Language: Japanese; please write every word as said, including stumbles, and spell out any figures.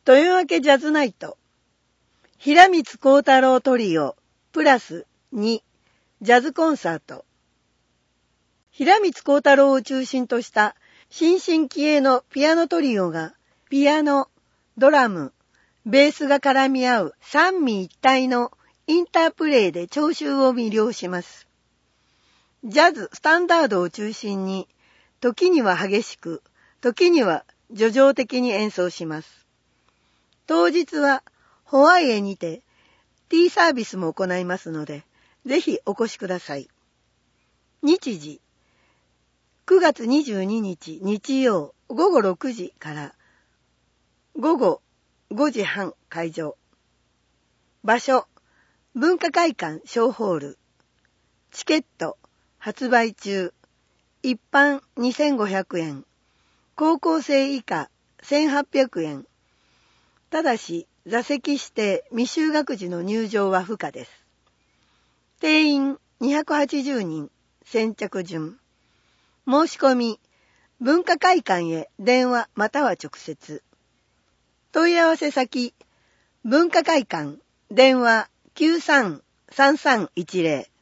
豊明ジャズナイト、平光光太郎トリオ、プラスに、ジャズコンサート。平光光太郎を中心とした新進気鋭のピアノトリオが、ピアノ、ドラム、ベースが絡み合う三位一体のインタープレイで聴衆を魅了します。ジャズ、スタンダードを中心に、時には激しく、時には叙情的に演奏します。当日はホワイエにてティーサービスも行いますので、ぜひお越しください。日時、くがつにじゅうににち日曜ごごろくじからごごごじはん会場。場所、文化会館小ホール。チケット発売中。一般にせんごひゃくえん。高校生以下せんはっぴゃくえん。ただし座席指定未就学児の入場は不可です。定員にひゃくはちじゅうにん。先着順。申し込み、文化会館へ電話または直接。問い合わせ先、文化会館、電話 きゅうさんさんさんいちゼロ